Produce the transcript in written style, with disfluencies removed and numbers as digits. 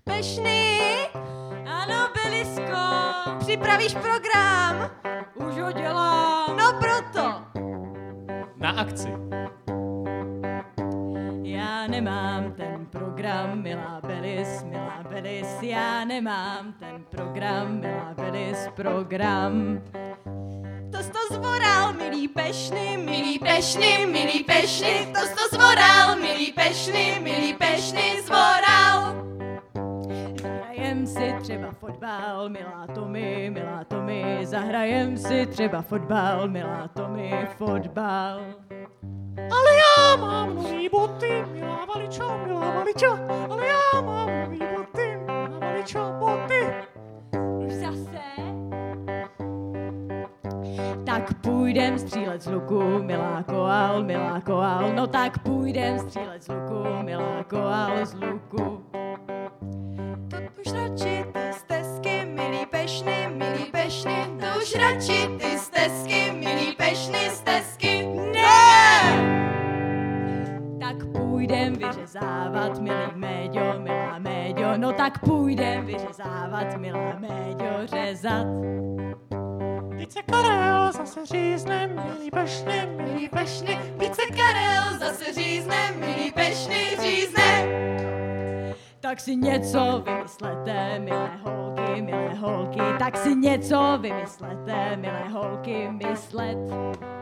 Pešný? Ano, Belisko. Připravíš program? Už ho dělám. No proto. Na akci. Já nemám ten program, milá Belis, já nemám ten program, milá Belis, program. To jsi to zvoral, milý pešny, to jsi to zvoral, milý pešny, zvoral. Zahrajem si třeba fotbal, milá Tomi, zahrajem si třeba fotbal, milá Tomi, fotbal. Ale já mám nový boty, milá Valičo, ale já mám nový boty, milá Valičo, boty. Už zase? Tak půjdem střílet z luku, milá koál, no tak půjdem střílet z luku, milá koál, z luku. To už radši ty stezky, milý pešny, to už radši ty stezky, milý pešny, stezky. Ne! Tak půjdem vyřezávat, milá Méďo, no tak půjdem vyřezávat, milá Méďo, řezat. Teď se Karel zase řízne, milý pešny, Teď se Karel zase řízne, milý pešny, řízne. Tak si něco vymyslete, milé holky, tak si něco vymyslete, milé holky, myslet.